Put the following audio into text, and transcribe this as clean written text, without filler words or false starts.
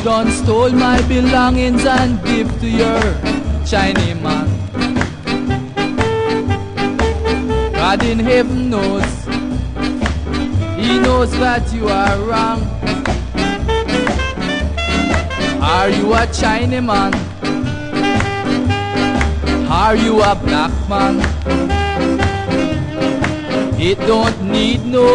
done stole my belongings and give to your Chinese man. God in heaven knows, He knows that you are wrong. Are you a Chinese man? Are you a black man? It don't need no